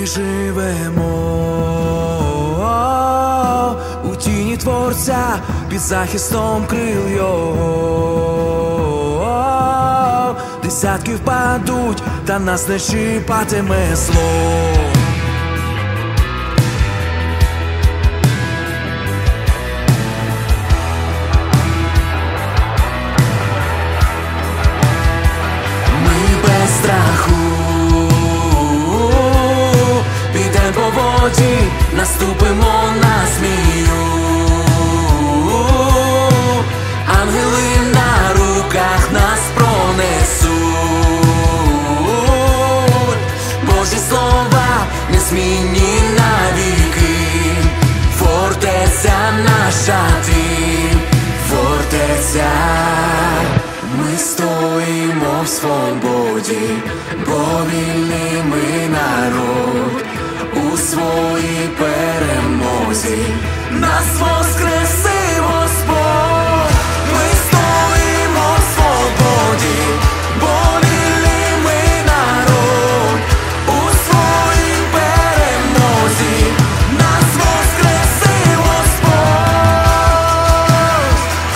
ми живемо у тіні Творця, під захистом крил Його. Десятки впадуть, та нас не чіпатиме зло. Наступимо на змію, ангели на руках нас пронесуть. Божі слова незмінні навіки, фортеця наша ти, фортеця. Ми стоїмо в свободі, бо вільний ми народ. У своїй перемозі нас воскресив Господь. Ми стоїмо в свободі, бо вільний ми народ. У своїй перемозі нас воскресив Господь.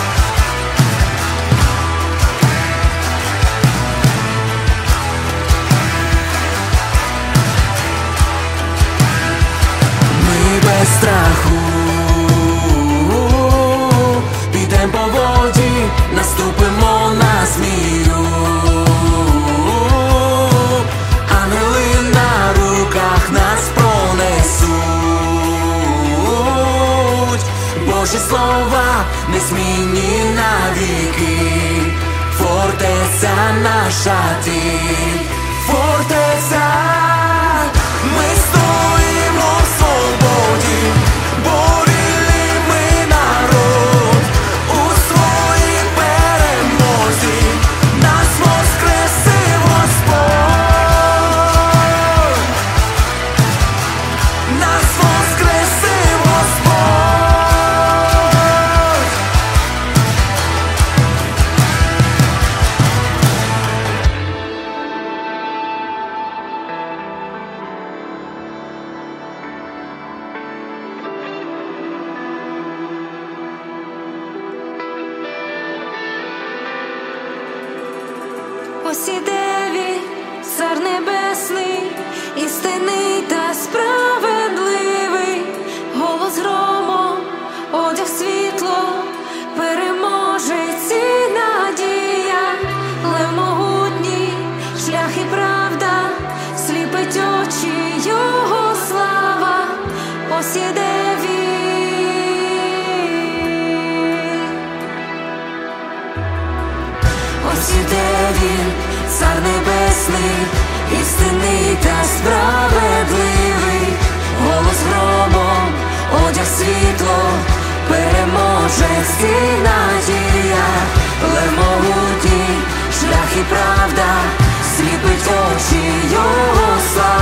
Без страху підем по воді, наступимо на змію, ангели на руках нас пронесуть. Божі слова незмінні навіки, фортеця наша ти, фортеця. Ми стоїмо в свободі, бо вільний ми народ. У своїй перемозі нас воскресив Господь. Нас воскресив Господь. Ось іде він, Цар Небесний, істинний та справедливий, голос грому, одяг світло, переможець і надія, лев могутній, шлях і правда, сліпить очі його слава. Ось іде він, ось іде він, Цар Небесний, істинний та справедливий, голос громом, одяг світло, переможець і надія, лев могутній, шлях і правда, сліпить очі його слава.